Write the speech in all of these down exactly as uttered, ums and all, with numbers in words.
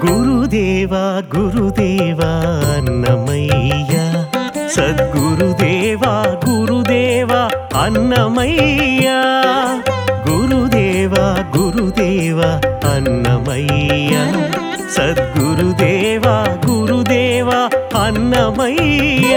గురుదేవా గురుదేవా అన్నమయ్య సద్గురుదేవా గురుదేవా అన్నమయ్య గురుదేవా గురుదేవా అన్నమయ్య సద్గురుదేవా గురుదేవా అన్నమయ్య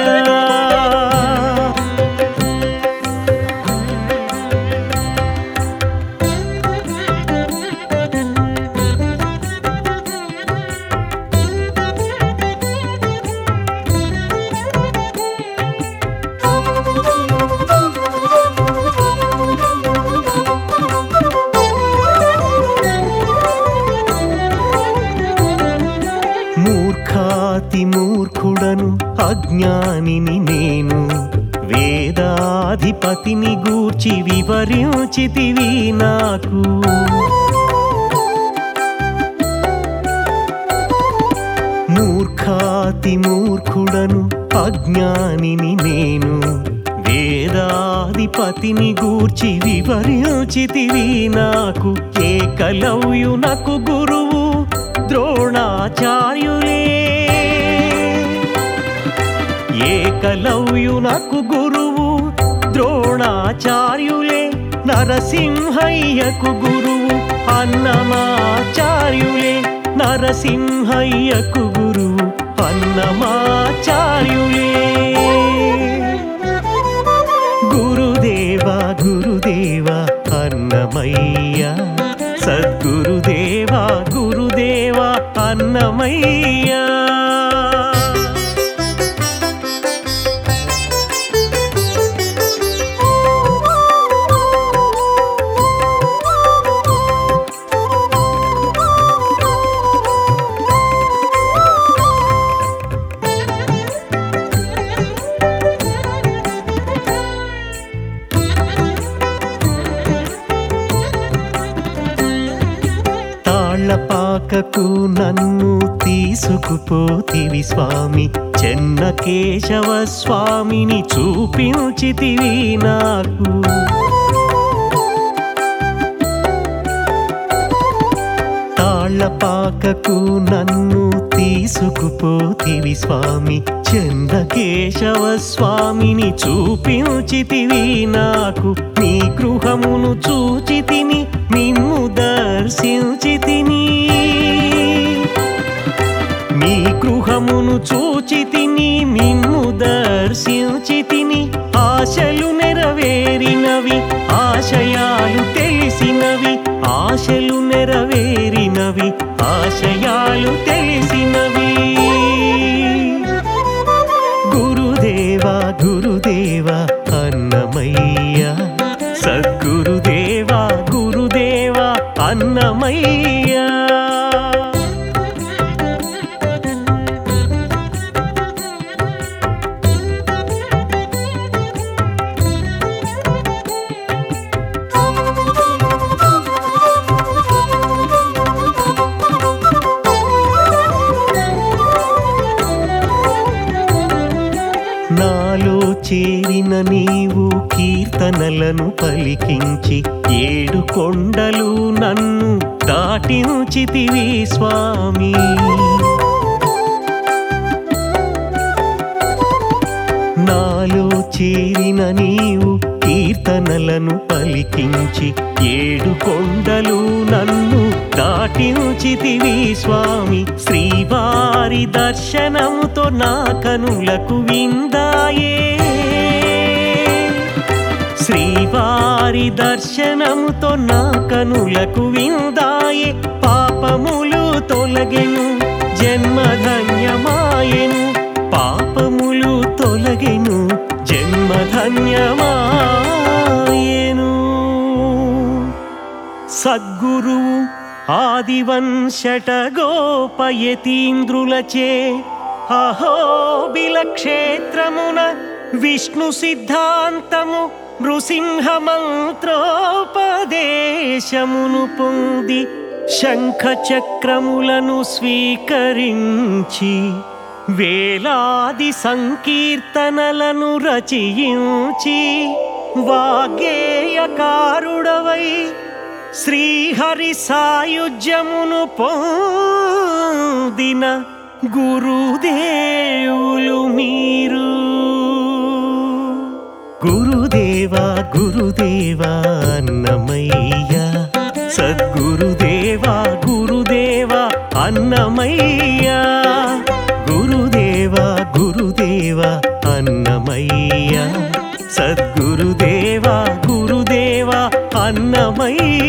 మూర్ఖాతి మూర్ఖుడను అజ్ఞానిని నేను వేదాధిపతిని గూర్చి వివరించితివి నాకు మూర్ఖాతి మూర్ఖుడను అజ్ఞానిని నేను వేదాధిపతిని గూర్చి వివరించితివి నాకు ఏకలవ్యునకు గురువు ద్రోణాచార్యులే ఏకలవ్యునకు గురువు ద్రోణాచార్యులే నరసింహయ్యకు గురువు అన్నమాచార్యులే నరసింహయ్యకు గురువు అన్నమాచార్యులే గురుదేవా గురుదేవా అన్నమయ్య సద్గురుదేవా గురుదేవా అన్నమయ్య తాళ్ళపాకకు నన్ను తీసుకుపోతివి స్వామి చెన్న కేశవ స్వామిని చూపించితివి నాకు తాళ్ళపాకకు నన్ను తీసుకుపోతివి స్వామి చెన్న కేశవ స్వామిని చూపించితివి నాకు నీ గృహమును చూచితిని నిన్ను దర్శించితిని నీ గృహమును చూచితిని నిన్ను దర్శించితిని ఆశలు నెరవేరినవి ఆశయాలు తెలిసినవి ఆశలు నెరవేరినవి ఆశయాలు తెలిసినవి గురుదేవా గురుదేవా అన్నమయ్య సద్గురుదేవా గురుదేవా అన్నమయ్య నాలో చేరిన నీవు కీర్తనలను పలికించి ఏడు కొండలు నన్ను దాటించితివి స్వామి నాలో చేరిన నీవు కీర్తనలను పలికించి ఏడు కొండలు నన్ను దాటించితివి స్వామి శ్రీవారి దర్శనముతో నా కనులకు విందాయే శ్రీవారి దర్శనముతో నా కనులకు విందాయే పాపములు తొలగెను జన్మధన్యమాయెను పాపములు తొలగెను జన్మధన్యమాయెను సద్గురువు ఆదివంశట గోపయతీంద్రులచే అహోబిల క్షేత్రమున విష్ణు సిద్ధాంతము నృసింహ మంత్రోపదేశమును పొంది శంఖ చక్రములను స్వీకరించి వేలాది సంకీర్తనలను రచయించి వాగ్గేయకారుడవై శ్రీహరి సాయుజ్యమును పొందిన గురుదేవులు మీరు. గురుదేవా గురుదేవా అన్నమయ్య, సద్గురుదేవా గురుదేవా అన్నమయ్య. గురుదేవా గురుదేవా అన్నమయ్య, సద్గురుదేవా గురుదేవా అన్నమయ్య.